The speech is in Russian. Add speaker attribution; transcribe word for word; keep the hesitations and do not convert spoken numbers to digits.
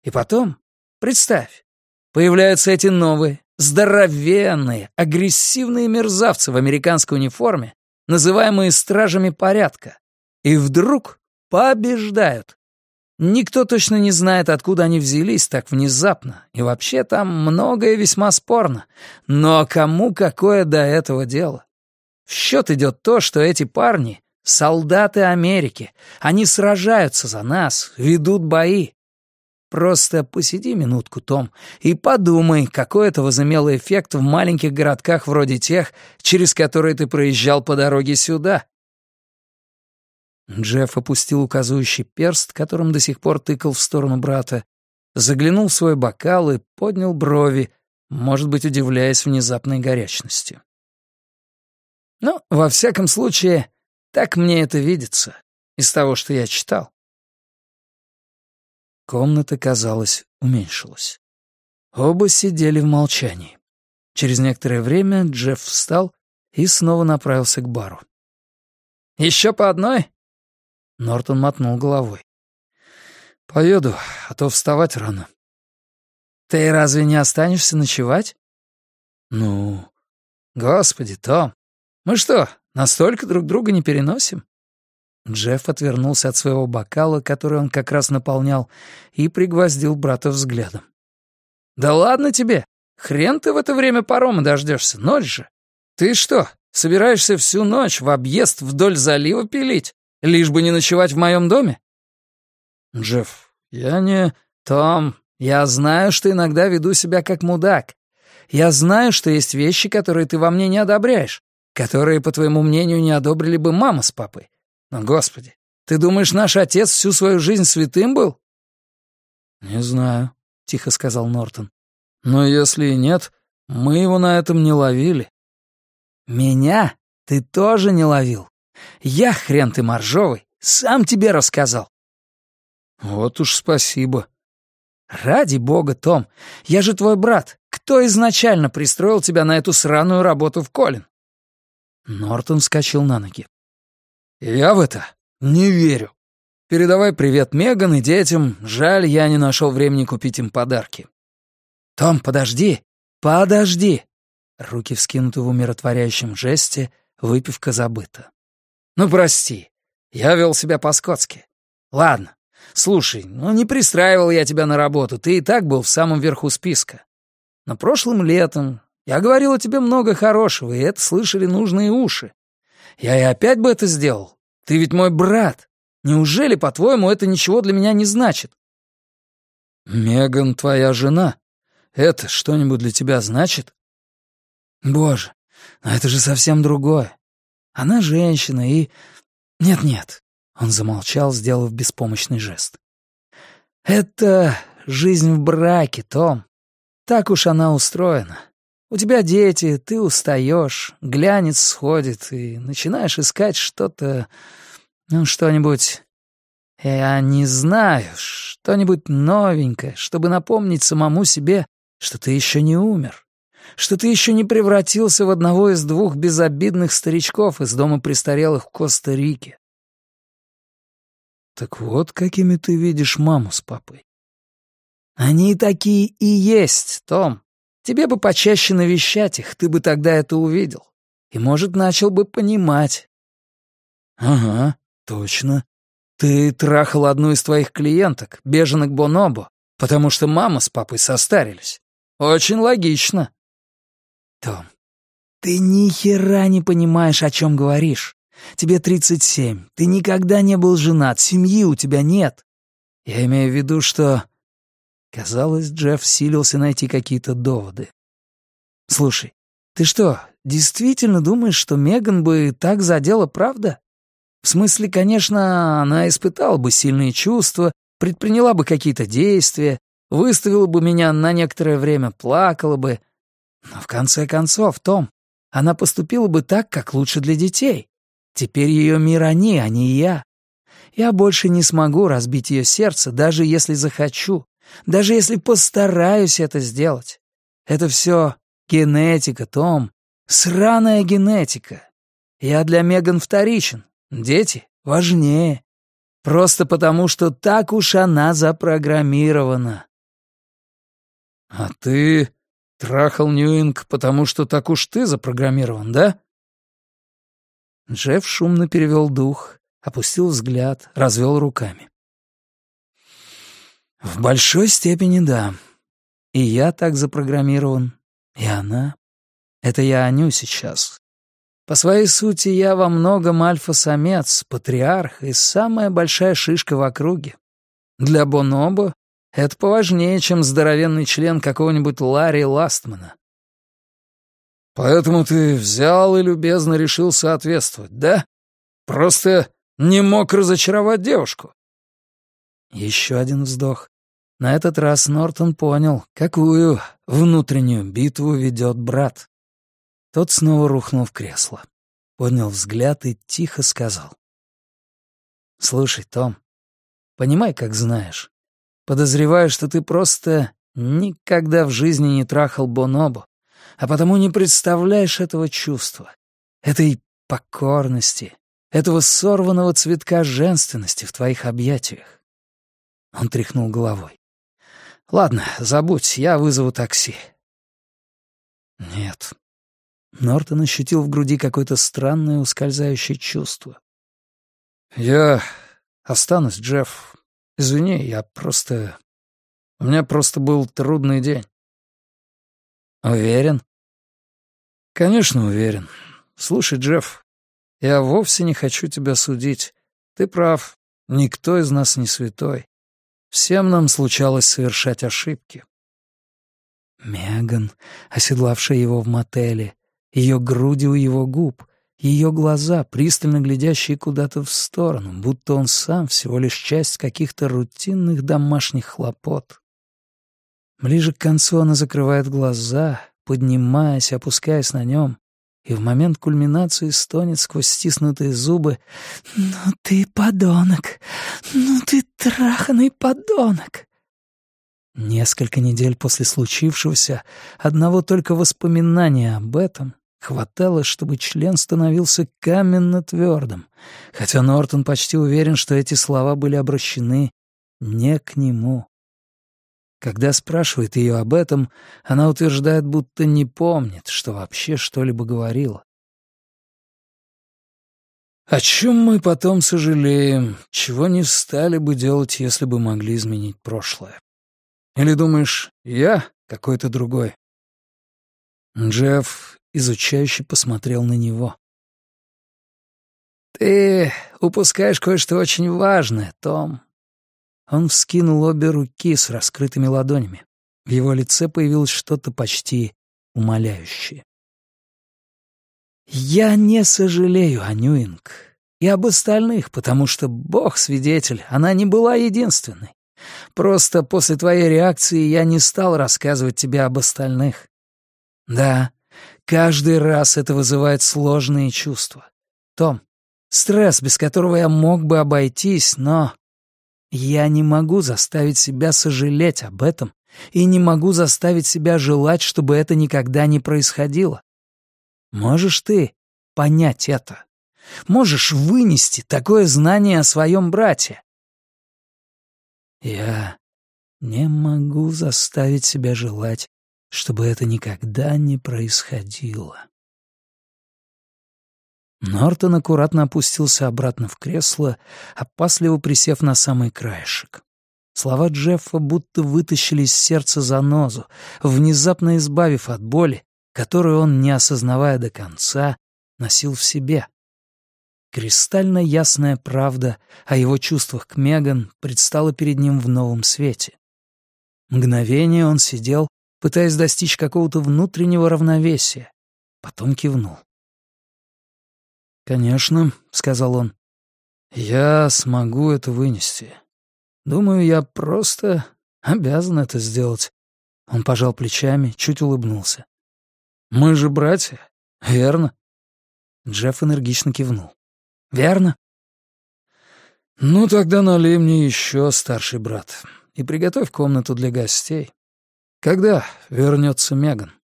Speaker 1: И потом, представь, появляются эти новые, здоровенные, агрессивные мерзавцы в американской униформе, называемые стражами порядка, и вдруг побеждают. Никто точно не знает, откуда они взялись так внезапно, и вообще там многое весьма спорно, но кому какое до этого дело? В счет идет то, что эти парни — солдаты Америки, они сражаются за нас, ведут бои. Просто посиди минутку, Том, и подумай, какой это возымело эффект в маленьких городках вроде тех, через которые ты проезжал по дороге сюда. Джефф опустил указывающий перст, которым до сих пор тыкал в сторону брата, заглянул в свой бокал и поднял брови, может быть, удивляясь внезапной горячности. Ну, во всяком случае, так мне это видится, из того, что я читал. Комната, казалось, уменьшилась. Оба сидели в молчании. Через некоторое время Джефф встал и снова направился к бару. «Еще по одной?» Нортон мотнул головой. «Поеду, а то вставать рано». «Ты разве не останешься ночевать?» «Ну, господи, Том, мы что, настолько друг друга не переносим?» Джефф отвернулся от своего бокала, который он как раз наполнял, и пригвоздил брата взглядом. «Да ладно тебе! Хрен ты в это время парома дождешься, ночь же! Ты что, собираешься всю ночь в объезд вдоль залива пилить, лишь бы не ночевать в моем доме?» «Джефф, я не...» «Том, я знаю, что иногда веду себя как мудак. Я знаю, что есть вещи, которые ты во мне не одобряешь, которые, по твоему мнению, не одобрили бы мама с папой. Но, господи, ты думаешь, наш отец всю свою жизнь святым был?» «Не знаю», — тихо сказал Нортон. «Но если и нет, мы его на этом не ловили». «Меня ты тоже не ловил. Я, хрен ты моржовый, сам тебе рассказал». «Вот уж спасибо». «Ради бога, Том, я же твой брат. Кто изначально пристроил тебя на эту сраную работу в Колин?» Нортон вскочил на ноги. «Я в это не верю. Передавай привет Меган и детям. Жаль, я не нашел времени купить им подарки». «Том, подожди, подожди!» Руки вскинуты в умиротворяющем жесте, выпивка забыта. «Ну, прости, я вел себя по-скотски. Ладно, слушай, ну не пристраивал я тебя на работу, ты и так был в самом верху списка. Но прошлым летом я говорил о тебе много хорошего, и это слышали нужные уши. Я и опять бы это сделал. Ты ведь мой брат. Неужели, по-твоему, это ничего для меня не значит?» «Меган твоя жена. Это что-нибудь для тебя значит?» «Боже, но это же совсем другое. Она женщина и...» «Нет-нет», — он замолчал, сделав беспомощный жест. «Это жизнь в браке, Том. Так уж она устроена. У тебя дети, ты устаешь, глянец сходит, и начинаешь искать что-то, ну, что-нибудь, я не знаю, что-нибудь новенькое, чтобы напомнить самому себе, что ты еще не умер, что ты еще не превратился в одного из двух безобидных старичков из дома престарелых в Коста-Рике». «Так вот, какими ты видишь маму с папой». «Они такие и есть, Том. Тебе бы почаще навещать их, ты бы тогда это увидел. И, может, начал бы понимать». «Ага, точно. Ты трахал одну из твоих клиенток, беженок Бонобо, потому что мама с папой состарились. Очень логично». «Том, ты ни хера не понимаешь, о чем говоришь. Тебе тридцать семь, ты никогда не был женат, семьи у тебя нет. Я имею в виду, что...» Казалось, Джефф силился найти какие-то доводы. «Слушай, ты что, действительно думаешь, что Меган бы так задела, правда? В смысле, конечно, она испытала бы сильные чувства, предприняла бы какие-то действия, выставила бы меня на некоторое время, плакала бы. Но в конце концов, Том, она поступила бы так, как лучше для детей. Теперь ее мир они, а не я. Я больше не смогу разбить ее сердце, даже если захочу. Даже если постараюсь это сделать. Это все генетика, Том. Сраная генетика. Я для Меган вторичен. Дети важнее. Просто потому, что так уж она запрограммирована. «А ты трахал Ньюинг, потому что так уж ты запрограммирован, да?» Джефф шумно перевел дух, опустил взгляд, развел руками. «В большой степени да. И я так запрограммирован, и она. Это я Аню сейчас. По своей сути, я во многом альфа-самец, патриарх и самая большая шишка в округе. Для бонобо это поважнее, чем здоровенный член какого-нибудь Ларри Ластмана». «Поэтому ты взял и любезно решил соответствовать, да? Просто не мог разочаровать девушку?» Еще один вздох. На этот раз Нортон понял, какую внутреннюю битву ведет брат. Тот снова рухнул в кресло, поднял взгляд и тихо сказал. «Слушай, Том, понимай, как знаешь. Подозреваю, что ты просто никогда в жизни не трахал бонобо, а потому не представляешь этого чувства, этой покорности, этого сорванного цветка женственности в твоих объятиях». Он тряхнул головой. «Ладно, забудь, я вызову такси». «Нет». Нортон ощутил в груди какое-то странное ускользающее чувство. «Я останусь, Джефф. Извини, я просто... У меня просто был трудный день». «Уверен?» «Конечно, уверен. Слушай, Джефф, я вовсе не хочу тебя судить. Ты прав, никто из нас не святой. Всем нам случалось совершать ошибки». Меган, оседлавшая его в мотеле, ее груди у его губ, ее глаза, пристально глядящие куда-то в сторону, будто он сам всего лишь часть каких-то рутинных домашних хлопот. Ближе к концу она закрывает глаза, поднимаясь, опускаясь на нем, и в момент кульминации стонет сквозь стиснутые зубы: «Ну ты подонок! Ну ты траханный подонок!» Несколько недель после случившегося одного только воспоминания об этом хватало, чтобы член становился каменно твердым, хотя Нортон почти уверен, что эти слова были обращены не к нему. Когда спрашивает ее об этом, она утверждает, будто не помнит, что вообще что-либо говорила. О чем мы потом сожалеем, чего не стали бы делать, если бы могли изменить прошлое? Или думаешь, я какой-то другой?» Джефф изучающе посмотрел на него. «Ты упускаешь кое-что очень важное, Том». Он вскинул обе руки с раскрытыми ладонями. В его лице появилось что-то почти умоляющее. «Я не сожалею о Ньюинг и об остальных, потому что, Бог свидетель, она не была единственной. Просто после твоей реакции я не стал рассказывать тебе об остальных. Да, каждый раз это вызывает сложные чувства. Том, стресс, без которого я мог бы обойтись, но я не могу заставить себя сожалеть об этом и не могу заставить себя желать, чтобы это никогда не происходило. Можешь ты понять это? Можешь вынести такое знание о своем брате?» «Я не могу заставить себя желать, чтобы это никогда не происходило». Нортон аккуратно опустился обратно в кресло, опасливо присев на самый краешек. Слова Джеффа будто вытащили из сердца занозу, внезапно избавив от боли, которую он, не осознавая до конца, носил в себе. Кристально ясная правда о его чувствах к Меган предстала перед ним в новом свете. Мгновение он сидел, пытаясь достичь какого-то внутреннего равновесия, потом кивнул. «Конечно», — сказал он, — «я смогу это вынести. Думаю, я просто обязан это сделать». Он пожал плечами, чуть улыбнулся. «Мы же братья, верно?» Джефф энергично кивнул. «Верно?» «Ну, тогда налей мне еще, старший брат, и приготовь комнату для гостей. Когда вернется Меган?»